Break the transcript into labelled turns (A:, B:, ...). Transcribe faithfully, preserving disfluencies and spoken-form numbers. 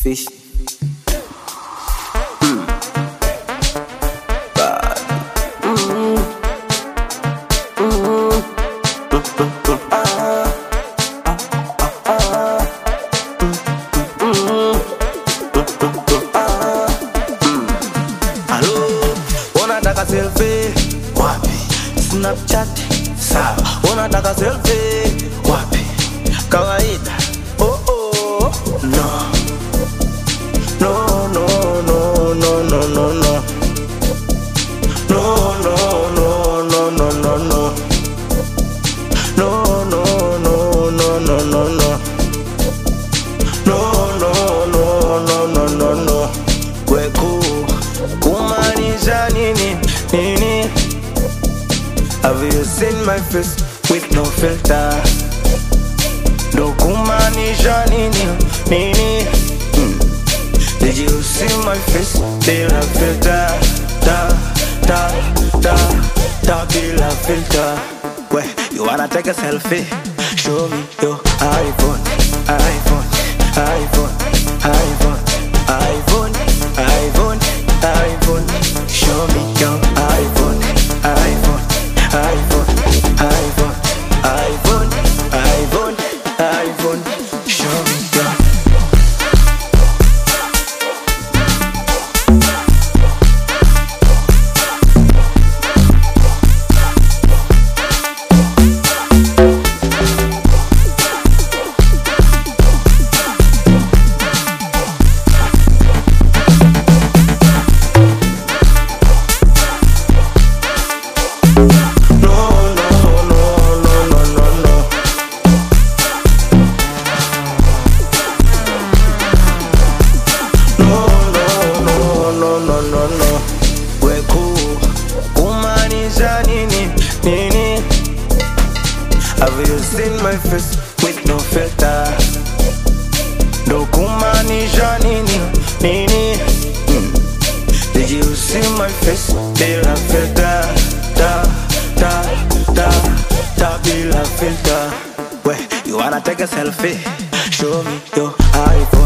A: Fish. Mm. Bad. Mm. Mm. Mm. Ah. Ah. Ah. Ah. Mm. Mm. Ah. Mm. Hello, unataka selfie? Wapi? Snapchat? Sawa. Unataka selfie? Wapi? Kawaida. Oh oh. No. No, no, no, no, no, no, no. No, no, no, no, no, no, no. No, no, no, no, no, no, no. No, no, no, no, no, no, no. Kweku kumaanisha nini? Nini? Have you seen my face with no filter? Ndo kumaanisha nini? Nini? Mm. Did you see my face? Bila filter, da, da, da, da, bila filter. Wait, you wanna take a selfie? Show me your iPhone, iPhone, iPhone, iPhone, iPhone, iPhone, iPhone. Show me your iPhone, iPhone, iPhone, iPhone, iPhone, iPhone, iPhone. Show me your nini? Have you seen my face with no filter? Ndo kumaanisha nini? Nini? Mm. Did you see my face bila filter? Da, da, da, da, bila filter. Wait, you wanna take a selfie? Show me your iPhone.